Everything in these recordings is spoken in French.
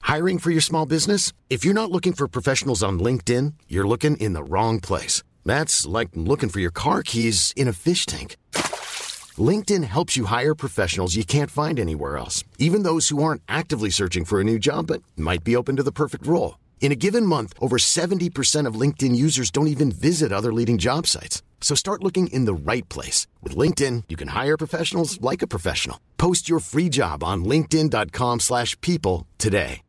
Hiring for your small business? If you're not looking for professionals on LinkedIn, you're looking in the wrong place. That's like looking for your car keys in a fish tank. LinkedIn helps you hire professionals you can't find anywhere else, even those who aren't actively searching for a new job but might be open to the perfect role. In a given month, over 70% of LinkedIn users don't even visit other leading job sites. So start looking in the right place. With LinkedIn, you can hire professionals like a professional. Post your free job on linkedin.com/people today.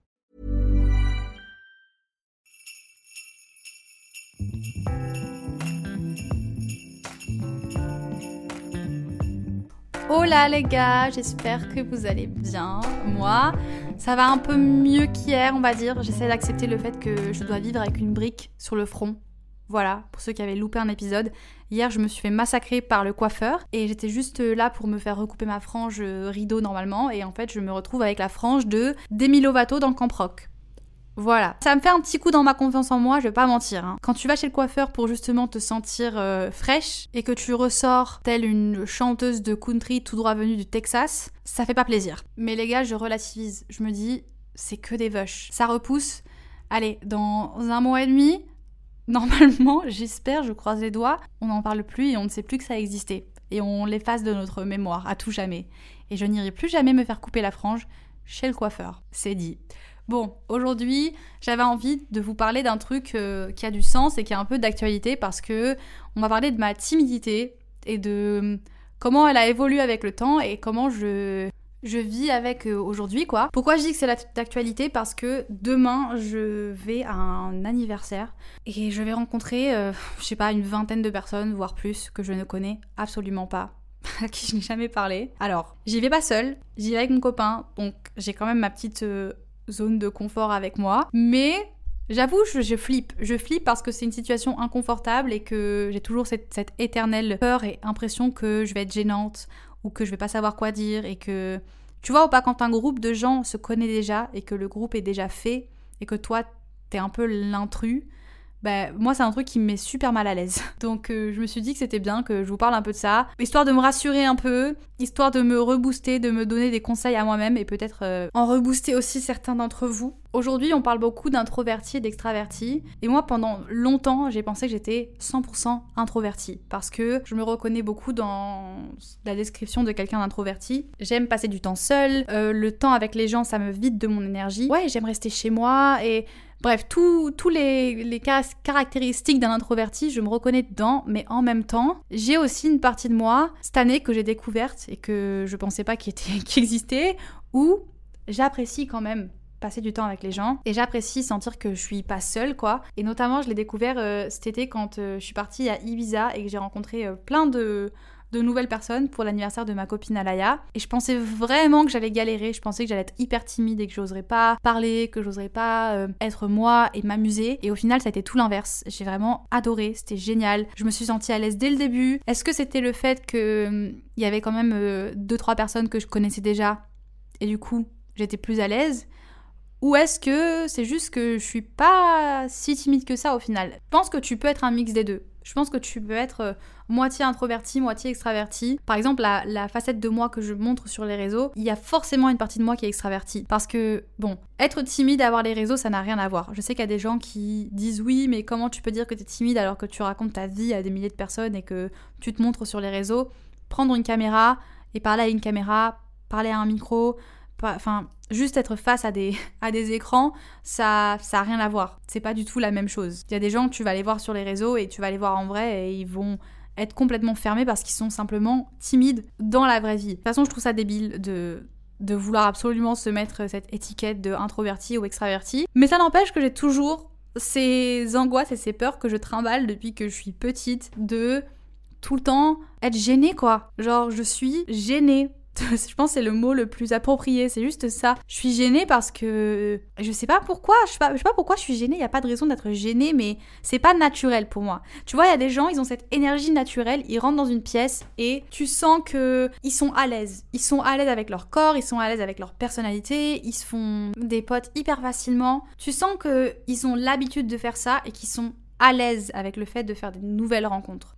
Hola les gars, j'espère que vous allez bien. Moi, ça va un peu mieux qu'hier, on va dire. J'essaie d'accepter le fait que je dois vivre avec une brique sur le front. Voilà, pour ceux qui avaient loupé un épisode. Hier, je me suis fait massacrer par le coiffeur et j'étais juste là pour me faire recouper ma frange rideau normalement. Et en fait, je me retrouve avec la frange de Demi Lovato dans Camp Rock. Voilà. Ça me fait un petit coup dans ma confiance en moi, je vais pas mentir. Hein. Quand tu vas chez le coiffeur pour justement te sentir fraîche et que tu ressors telle une chanteuse de country tout droit venue du Texas, ça fait pas plaisir. Mais les gars, je relativise. Je me dis, c'est que des vush. Ça repousse. Allez, dans 1 mois et demi, normalement, j'espère, je croise les doigts, on n'en parle plus et on ne sait plus que ça existait. Et on l'efface de notre mémoire, à tout jamais. Et je n'irai plus jamais me faire couper la frange chez le coiffeur. C'est dit. Bon, aujourd'hui, j'avais envie de vous parler d'un truc qui a du sens et qui a un peu d'actualité parce que on va parler de ma timidité et de comment elle a évolué avec le temps et comment je vis avec aujourd'hui, quoi. Pourquoi je dis que c'est d'actualité ? Parce que demain, je vais à un anniversaire et je vais rencontrer, je sais pas, une vingtaine de personnes, voire plus, que je ne connais absolument pas, à qui je n'ai jamais parlé. Alors, j'y vais pas seule, j'y vais avec mon copain, donc j'ai quand même ma petite zone de confort avec moi, mais j'avoue, je flippe parce que c'est une situation inconfortable et que j'ai toujours cette éternelle peur et impression que je vais être gênante ou que je vais pas savoir quoi dire et que, tu vois ou pas, quand un groupe de gens se connaît déjà et que le groupe est déjà fait et que toi t'es un peu l'intrus, bah, moi c'est un truc qui me met super mal à l'aise. Donc je me suis dit que c'était bien que je vous parle un peu de ça, histoire de me rassurer un peu, histoire de me rebooster, de me donner des conseils à moi-même et peut-être en rebooster aussi certains d'entre vous. Aujourd'hui on parle beaucoup d'introvertis et d'extravertis et moi pendant longtemps j'ai pensé que j'étais 100% introvertie parce que je me reconnais beaucoup dans la description de quelqu'un d'introverti. J'aime passer du temps seule, le temps avec les gens ça me vide de mon énergie. Ouais, j'aime rester chez moi et... Bref, tous les caractéristiques d'un introverti, je me reconnais dedans, mais en même temps, j'ai aussi une partie de moi, cette année, que j'ai découverte et que je pensais pas qui existait, où j'apprécie quand même passer du temps avec les gens et j'apprécie sentir que je suis pas seule, quoi. Et notamment, je l'ai découvert cet été quand je suis partie à Ibiza et que j'ai rencontré plein de nouvelles personnes pour l'anniversaire de ma copine Alaya. Et je pensais vraiment que j'allais galérer, je pensais que j'allais être hyper timide et que j'oserais pas parler, que j'oserais pas être moi et m'amuser. Et au final, ça a été tout l'inverse. J'ai vraiment adoré, c'était génial. Je me suis sentie à l'aise dès le début. Est-ce que c'était le fait qu'il y avait quand même 2-3 personnes que je connaissais déjà et du coup, j'étais plus à l'aise ? Ou est-ce que c'est juste que je suis pas si timide que ça au final ? Je pense que tu peux être un mix des deux. Je pense que tu peux être moitié introverti, moitié extraverti. Par exemple, la facette de moi que je montre sur les réseaux, il y a forcément une partie de moi qui est extravertie. Parce que, bon, être timide, avoir les réseaux, ça n'a rien à voir. Je sais qu'il y a des gens qui disent oui, mais comment tu peux dire que t'es timide alors que tu racontes ta vie à des milliers de personnes et que tu te montres sur les réseaux ? Prendre une caméra et parler à une caméra, parler à un micro, enfin... Juste être face à des écrans, ça a rien à voir. C'est pas du tout la même chose. Il y a des gens que tu vas aller voir sur les réseaux et tu vas les voir en vrai et ils vont être complètement fermés parce qu'ils sont simplement timides dans la vraie vie. De toute façon, je trouve ça débile de vouloir absolument se mettre cette étiquette de introverti ou extraverti. Mais ça n'empêche que j'ai toujours ces angoisses et ces peurs que je trimballe depuis que je suis petite de tout le temps être gênée, quoi. Genre, je suis gênée. Je pense que c'est le mot le plus approprié, c'est juste ça. Je suis gênée parce que je sais pas pourquoi, je sais pas pourquoi je suis gênée, il y a pas de raison d'être gênée, mais c'est pas naturel pour moi. Tu vois, il y a des gens, ils ont cette énergie naturelle, ils rentrent dans une pièce et tu sens que ils sont à l'aise. Ils sont à l'aise avec leur corps, ils sont à l'aise avec leur personnalité, ils se font des potes hyper facilement. Tu sens que ils ont l'habitude de faire ça et qu'ils sont à l'aise avec le fait de faire des nouvelles rencontres.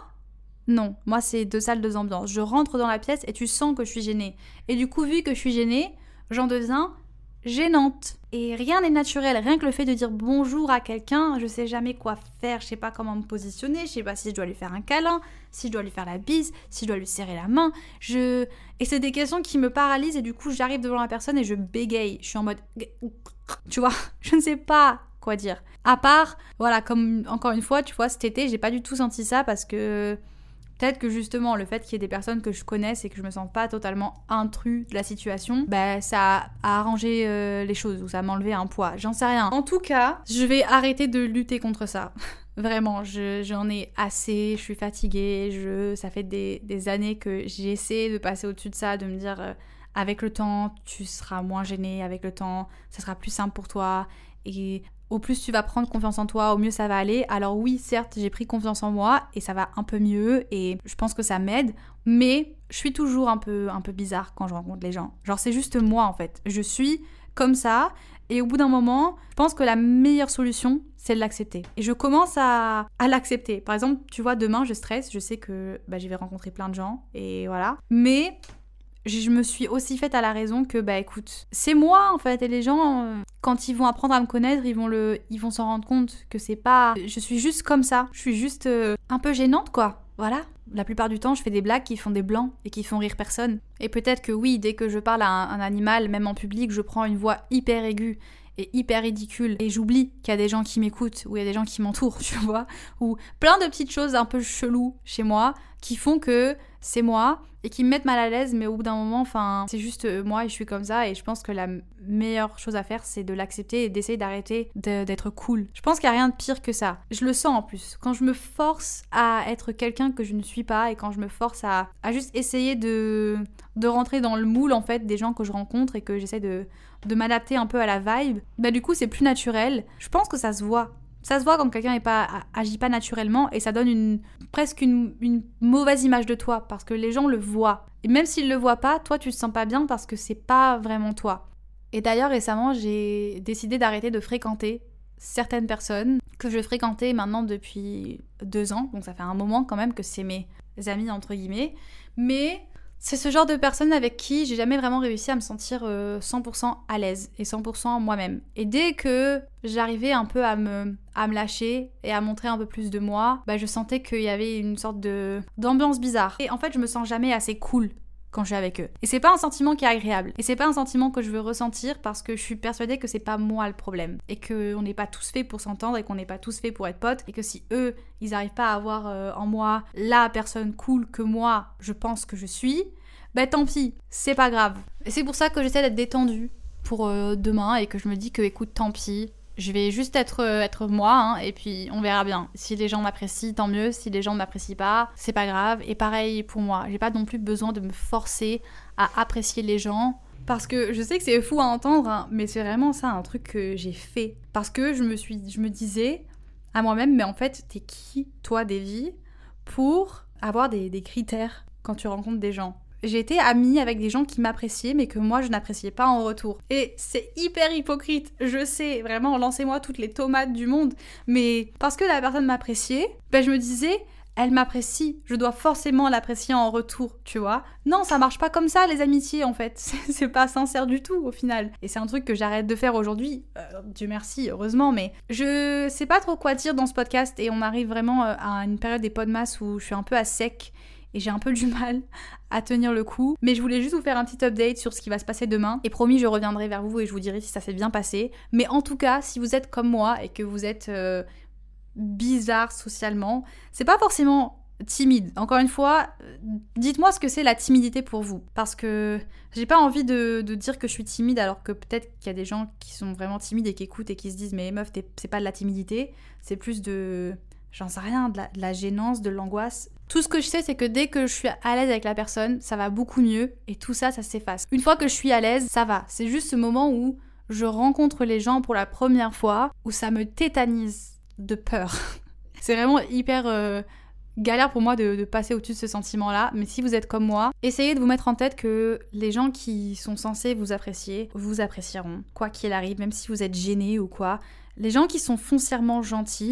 Non, moi c'est 2 salles, 2 ambiances. Je rentre dans la pièce et tu sens que je suis gênée. Et du coup, vu que je suis gênée, j'en deviens gênante. Et rien n'est naturel, rien que le fait de dire bonjour à quelqu'un, je sais jamais quoi faire, je sais pas comment me positionner, je sais pas si je dois lui faire un câlin, si je dois lui faire la bise, si je dois lui serrer la main. Et c'est des questions qui me paralysent et du coup j'arrive devant la personne et je bégaye. Je suis en mode... Tu vois, je ne sais pas quoi dire. À part, voilà, comme encore une fois, tu vois, cet été, j'ai pas du tout senti ça parce que... Peut-être que justement, le fait qu'il y ait des personnes que je connaisse et que je me sens pas totalement intrus de la situation, bah ça a arrangé les choses ou ça m'a enlevé un poids. J'en sais rien. En tout cas, je vais arrêter de lutter contre ça. Vraiment, j'en ai assez, je suis fatiguée, ça fait des années que j'essaie de passer au-dessus de ça, de me dire avec le temps, tu seras moins gênée, avec le temps, ça sera plus simple pour toi et... Au plus tu vas prendre confiance en toi, au mieux ça va aller. Alors oui, certes, j'ai pris confiance en moi et ça va un peu mieux et je pense que ça m'aide. Mais je suis toujours un peu bizarre quand je rencontre les gens. Genre c'est juste moi en fait. Je suis comme ça et au bout d'un moment, je pense que la meilleure solution, c'est de l'accepter. Et je commence à l'accepter. Par exemple, tu vois, demain je stresse, je sais que je vais rencontrer plein de gens et voilà. Mais... je me suis aussi faite à la raison que, écoute, c'est moi en fait, et les gens, quand ils vont apprendre à me connaître, ils vont s'en rendre compte que c'est pas... Je suis juste comme ça, je suis juste un peu gênante quoi, voilà. La plupart du temps, je fais des blagues qui font des blancs et qui font rire personne. Et peut-être que oui, dès que je parle à un animal, même en public, je prends une voix hyper aiguë et hyper ridicule et j'oublie qu'il y a des gens qui m'écoutent ou il y a des gens qui m'entourent, tu vois, ou plein de petites choses un peu cheloues chez moi qui font que c'est moi et qui me mettent mal à l'aise, mais au bout d'un moment, c'est juste moi et je suis comme ça et je pense que la meilleure chose à faire, c'est de l'accepter et d'essayer d'arrêter d'être cool. Je pense qu'il n'y a rien de pire que ça. Je le sens en plus. Quand je me force à être quelqu'un que je ne suis pas et quand je me force à juste essayer de rentrer dans le moule en fait des gens que je rencontre et que j'essaie de m'adapter un peu à la vibe, du coup c'est plus naturel. Je pense que ça se voit. Ça se voit quand quelqu'un agit pas naturellement et ça donne presque une mauvaise image de toi parce que les gens le voient. Et même s'ils le voient pas, toi tu te sens pas bien parce que c'est pas vraiment toi. Et d'ailleurs récemment j'ai décidé d'arrêter de fréquenter certaines personnes que je fréquentais maintenant depuis 2 ans. Donc ça fait un moment quand même que c'est mes amis entre guillemets. Mais... c'est ce genre de personne avec qui j'ai jamais vraiment réussi à me sentir 100% à l'aise et 100% moi-même. Et dès que j'arrivais un peu à me lâcher et à montrer un peu plus de moi, je sentais qu'il y avait une sorte d'ambiance bizarre. Et en fait, je me sens jamais assez cool quand je suis avec eux. Et c'est pas un sentiment qui est agréable. Et c'est pas un sentiment que je veux ressentir parce que je suis persuadée que c'est pas moi le problème. Et qu'on n'est pas tous faits pour s'entendre et qu'on n'est pas tous faits pour être potes. Et que si eux, ils arrivent pas à avoir en moi la personne cool que moi, je pense que je suis, tant pis, c'est pas grave. Et c'est pour ça que j'essaie d'être détendue pour demain et que je me dis que écoute, tant pis. Je vais juste être moi, et puis on verra bien. Si les gens m'apprécient, tant mieux. Si les gens ne m'apprécient pas, c'est pas grave. Et pareil pour moi. J'ai pas non plus besoin de me forcer à apprécier les gens. Parce que je sais que c'est fou à entendre, mais c'est vraiment ça un truc que j'ai fait. Parce que je me disais à moi-même, mais en fait, t'es qui, toi, Davy, pour avoir des critères quand tu rencontres des gens ? J'ai été amie avec des gens qui m'appréciaient mais que moi je n'appréciais pas en retour. Et c'est hyper hypocrite, je sais, vraiment, lancez-moi toutes les tomates du monde. Mais parce que la personne m'appréciait, je me disais, elle m'apprécie, je dois forcément l'apprécier en retour, tu vois. Non, ça marche pas comme ça les amitiés en fait, c'est pas sincère du tout au final. Et c'est un truc que j'arrête de faire aujourd'hui, Dieu merci, heureusement, mais je sais pas trop quoi dire dans ce podcast et on arrive vraiment à une période des podmas où je suis un peu à sec. Et j'ai un peu du mal à tenir le coup. Mais je voulais juste vous faire un petit update sur ce qui va se passer demain. Et promis, je reviendrai vers vous et je vous dirai si ça s'est bien passé. Mais en tout cas, si vous êtes comme moi et que vous êtes bizarre socialement, c'est pas forcément timide. Encore une fois, dites-moi ce que c'est la timidité pour vous. Parce que j'ai pas envie de dire que je suis timide alors que peut-être qu'il y a des gens qui sont vraiment timides et qui écoutent et qui se disent « Mais meuf, c'est pas de la timidité, c'est plus de... » j'en sais rien, de la gênance, de l'angoisse. Tout ce que je sais, c'est que dès que je suis à l'aise avec la personne, ça va beaucoup mieux et tout ça, ça s'efface. Une fois que je suis à l'aise, ça va. C'est juste ce moment où je rencontre les gens pour la première fois, où ça me tétanise de peur. C'est vraiment hyper galère pour moi de passer au-dessus de ce sentiment-là. Mais si vous êtes comme moi, essayez de vous mettre en tête que les gens qui sont censés vous apprécier, vous apprécieront. Quoi qu'il arrive, même si vous êtes gêné ou quoi. Les gens qui sont foncièrement gentils,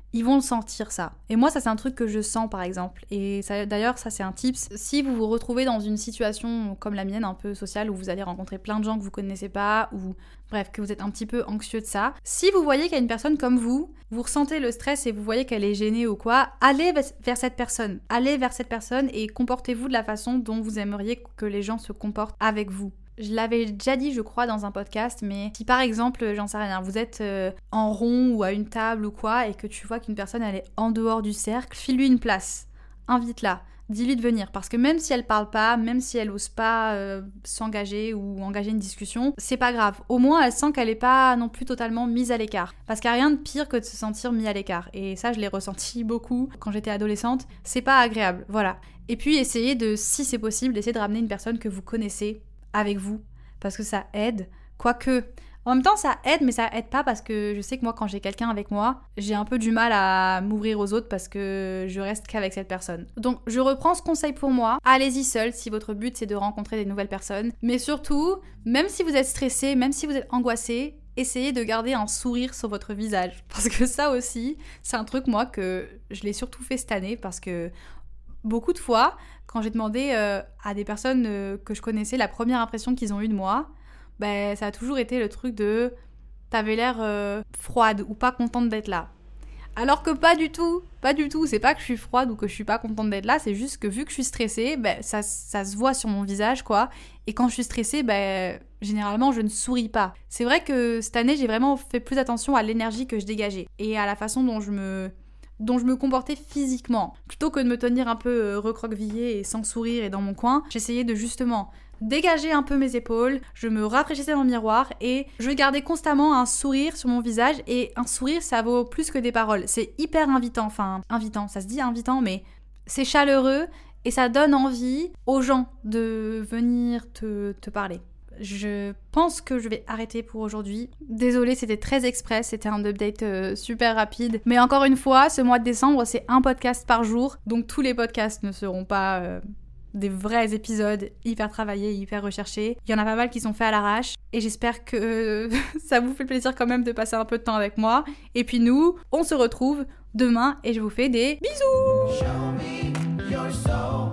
ils vont le sentir ça. Et moi, ça c'est un truc que je sens par exemple. Et ça, d'ailleurs, ça c'est un tips. Si vous vous retrouvez dans une situation comme la mienne, un peu sociale, où vous allez rencontrer plein de gens que vous connaissez pas, ou bref, que vous êtes un petit peu anxieux de ça, si vous voyez qu'il y a une personne comme vous ressentez le stress et vous voyez qu'elle est gênée ou quoi, allez vers cette personne. Allez vers cette personne et comportez-vous de la façon dont vous aimeriez que les gens se comportent avec vous. Je l'avais déjà dit, je crois, dans un podcast, mais si par exemple, j'en sais rien, vous êtes en rond ou à une table ou quoi, et que tu vois qu'une personne, elle est en dehors du cercle, file-lui une place, invite-la, dis-lui de venir, parce que même si elle parle pas, même si elle ose pas s'engager ou engager une discussion, c'est pas grave. Au moins, elle sent qu'elle est pas non plus totalement mise à l'écart. Parce qu'il n'y a rien de pire que de se sentir mis à l'écart. Et ça, je l'ai ressenti beaucoup quand j'étais adolescente. C'est pas agréable, voilà. Et puis, essayez de, si c'est possible, d'essayer de ramener une personne que vous connaissez avec vous, parce que ça aide, quoique en même temps ça aide, mais ça aide pas, parce que je sais que moi quand j'ai quelqu'un avec moi, j'ai un peu du mal à m'ouvrir aux autres parce que je reste qu'avec cette personne. Donc je reprends ce conseil pour moi, allez-y seul si votre but c'est de rencontrer des nouvelles personnes, mais surtout, même si vous êtes stressé, même si vous êtes angoissé, essayez de garder un sourire sur votre visage, parce que ça aussi, c'est un truc moi que je l'ai surtout fait cette année, parce que beaucoup de fois, quand j'ai demandé à des personnes que je connaissais la première impression qu'ils ont eue de moi, ça a toujours été le truc de « t'avais l'air froide ou pas contente d'être là ». Alors que pas du tout, c'est pas que je suis froide ou que je suis pas contente d'être là, c'est juste que vu que je suis stressée, ça se voit sur mon visage, quoi. Et quand je suis stressée, généralement je ne souris pas. C'est vrai que cette année, j'ai vraiment fait plus attention à l'énergie que je dégageais et à la façon dont je me comportais physiquement. Plutôt que de me tenir un peu recroquevillée et sans sourire et dans mon coin, j'essayais de justement dégager un peu mes épaules, je me rafraîchissais dans le miroir et je gardais constamment un sourire sur mon visage, et un sourire ça vaut plus que des paroles. C'est hyper invitant, ça se dit invitant, mais c'est chaleureux et ça donne envie aux gens de venir te parler. Je pense que je vais arrêter pour aujourd'hui. Désolée, c'était très express, c'était un update super rapide. Mais encore une fois, ce mois de décembre, c'est un podcast par jour. Donc tous les podcasts ne seront pas des vrais épisodes hyper travaillés, hyper recherchés. Il y en a pas mal qui sont faits à l'arrache. Et j'espère que ça vous fait plaisir quand même de passer un peu de temps avec moi. Et puis nous, on se retrouve demain et je vous fais des bisous! Show me your soul.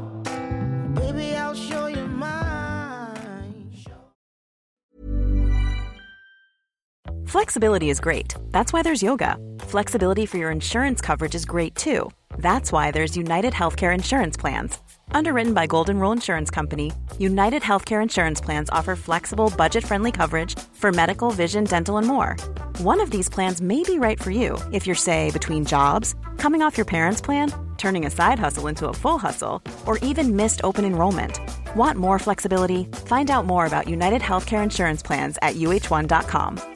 Baby, I'll show you mine. Flexibility is great. That's why there's yoga. Flexibility for your insurance coverage is great too. That's why there's United Healthcare Insurance Plans. Underwritten by Golden Rule Insurance Company, United Healthcare Insurance Plans offer flexible, budget-friendly coverage for medical, vision, dental, and more. One of these plans may be right for you if you're, say, between jobs, coming off your parents' plan, turning a side hustle into a full hustle, or even missed open enrollment. Want more flexibility? Find out more about United Healthcare Insurance Plans at uh1.com.